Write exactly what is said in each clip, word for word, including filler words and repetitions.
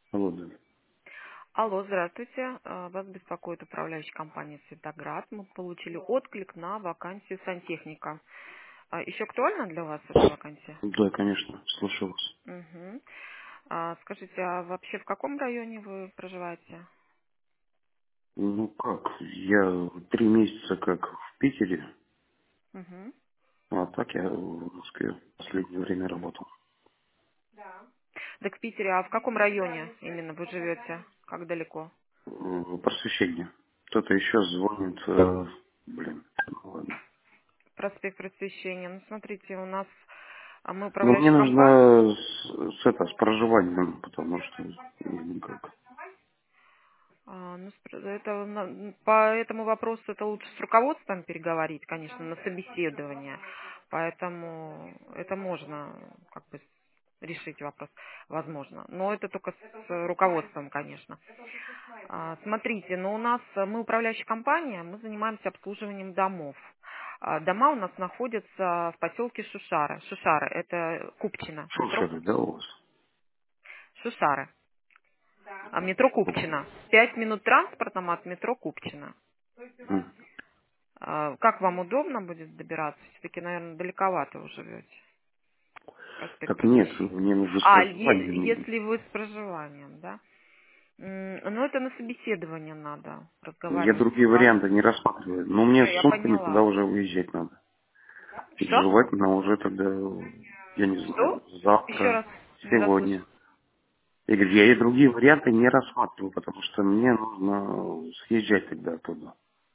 Алло, да. Алло, здравствуйте. Э, Вас беспокоит управляющая компания «Светоград». Мы получили отклик на вакансию сантехника. А Еще актуальна для вас эта вакансия? Да, конечно, слушаю вас. Мгм. А Скажите, а вообще в каком районе вы проживаете? Ну как, я три месяца как в Питере, Мгм. а так я в Москве в последнее время работал. Так в Питере, а в каком районе именно вы живете? Как далеко? Э, Просвещение. Кто-то еще звонит, э, блин, ну ладно. Проспект Просвещения. Ну, смотрите, у нас а мы Но мне управляющая компания. нужно с, с это, с проживанием, потому что я никак. А, ну, спр- это, на- по этому вопросу это лучше с руководством переговорить, конечно, на собеседование. Поэтому это можно как бы решить вопрос, возможно. Но это только с руководством, конечно. А, Смотрите, но у нас, э, мы управляющая компания, мы занимаемся обслуживанием домов. А, Дома у нас находятся в поселке Шушары. Шушары– это Купчино, метро Шуршеры, да, Купчино. у вас? Шушары. А метро Купчино. Пять минут транспортом от метро Купчино. М. А, Как вам удобно будет добираться? Все-таки, наверное, далековато вы живете. Проспект Так нет, Просвещения. мне нужно с А, е- проживанием. если вы с проживанием, да? М, Ну, это на собеседование надо Я разговаривать другие с ваш. варианты не рассматриваю. Но мне Не, с я сумками туда поняла. уже выезжать надо. Что? Желательно уже тогда, я не знаю, Что? Еще завтра, раз не расслышал. сегодня. Я говорю, я и другие варианты не рассматриваю, потому что мне нужно съезжать тогда оттуда.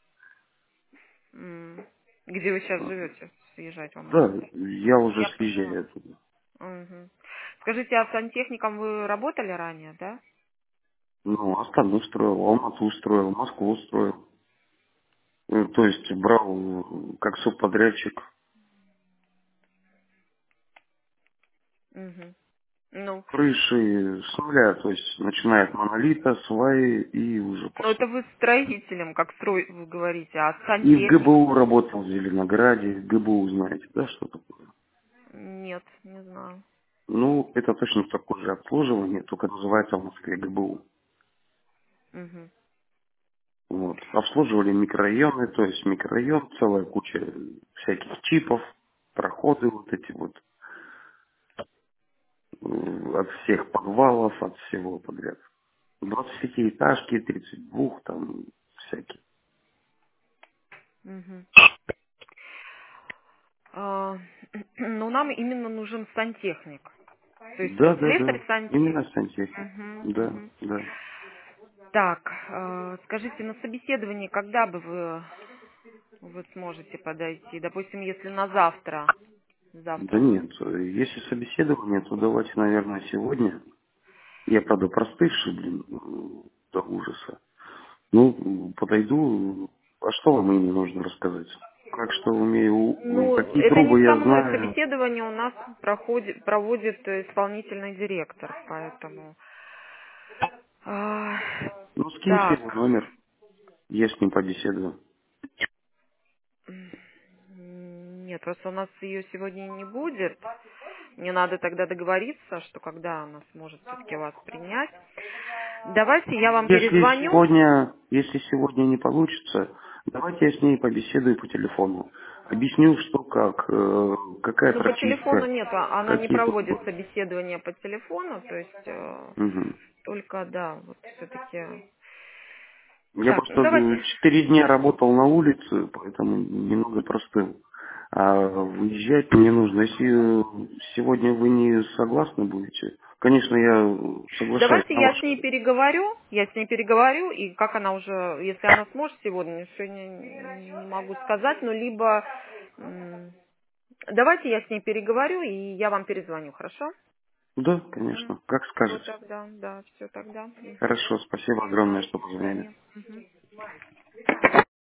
М, Где вы сейчас живете? Съезжать вам Да, надо. я уже Я поняла. съезжаю оттуда. Мгм. Скажите, а сантехником вы работали ранее, да? Ну, Астану строил, Алмату строил, Москву строил. Ну, то есть брал э, как субподрядчик Угу. Ну, крыши с нуля, то есть начиная от монолита, сваи и уже ну это пошло. вы строителем, как строй, вы говорите, а И в сантехник? ГБУ работал в Зеленограде. ГБУ знаете, да, что такое? Нет, не знаю. Ну, это точно такое же обслуживание, только называется в Москве ГБУ. Угу. Вот. Обслуживали микрорайоны, то есть микрорайон, целая куча всяких чипов, проходы вот эти вот, э, от всех подвалов, от всего подряд. двадцатиэтажки, тридцать два, там всякие. Угу. А, ну, нам именно нужен сантехник. То есть Да, э, да, да, именно слесарь-сантехник. сантехник. Угу, Да, угу. да. Так, э, скажите, на собеседование когда бы вы, вы сможете подойти? Допустим, если на завтра. Да Завтра. нет, э, если собеседование, то давайте, наверное, сегодня. Я, правда, простывший, блин, э, до ужаса. Ну, подойду. А что вам именно нужно рассказать? Как что умею, Ну, какие это не трубы со я мной знаю. собеседование у нас проходит, проводит э, исполнительный директор, поэтому... А, Ну, скиньте его так, номер, я с ним побеседую. м, нет, просто у нас ее сегодня не будет. Мне надо тогда договориться, что когда она сможет все-таки вас принять. Давайте я вам Если перезвоню. сегодня, если сегодня не получится, давайте я с ней побеседую по телефону. Объясню, что как, э, какая Ну, по телефону прочистка, нет, а- она не какие проводит трубы. собеседование по телефону, то есть э, Мгм. только, да, вот все-таки. Я Так, ну просто давайте. э, четыре дня работал на улице, поэтому немного простыл. А выезжать мне нужно. Если э, сегодня вы не согласны будете, конечно, я соглашаюсь Давайте на я с ваше. ней переговорю, я с ней переговорю, и как она уже, если она сможет сегодня, сегодня не не могу сказать, но либо м, давайте я с ней переговорю, и я вам перезвоню, хорошо? Да, Угу. конечно, как Все скажете. тогда, да, все тогда. Мгм. Хорошо, спасибо огромное, До что позвонили. свидания. Мгм.